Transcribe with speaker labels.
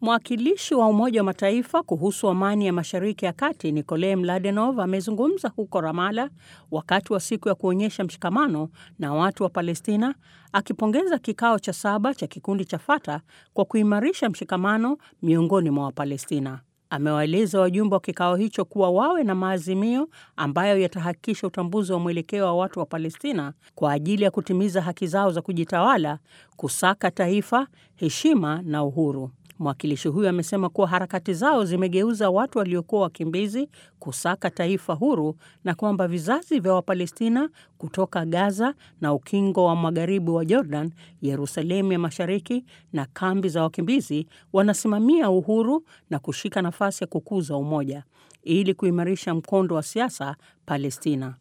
Speaker 1: Mwakilishi wa Umoja wa Mataifa kuhusu amani ya Mashariki ya Kati, Nikolai Mladenov, amezungumza huko Ramallah wakati wa siku ya kuonyesha mshikamano na watu wa Palestina, akipongeza kikao cha 7 cha kikundi cha Fatah kwa kuimarisha mshikamano miongoni mwa Wapalestina. Amewaeleza wajumbe wa kikao hicho kuwa wawe na maazimio ambayo yatahakikisha utambuzi wa mwelekeo wa watu wa Palestina kwa ajili ya kutimiza haki zao za kujitawala, kusaka taifa, heshima na uhuru. Mwakilishi huyo amesema kuwa harakati zao zimegeuza watu waliokuwa wakimbizi kusaka taifa huru na kwamba vizazi vya Wapalestina kutoka Gaza na ukingo wa magharibi wa Jordan, Yerusalemu ya Mashariki na kambi za wakimbizi wanasimamia uhuru na kushika nafasi ya kukuza umoja ili kuimarisha mkondo wa siasa Palestina.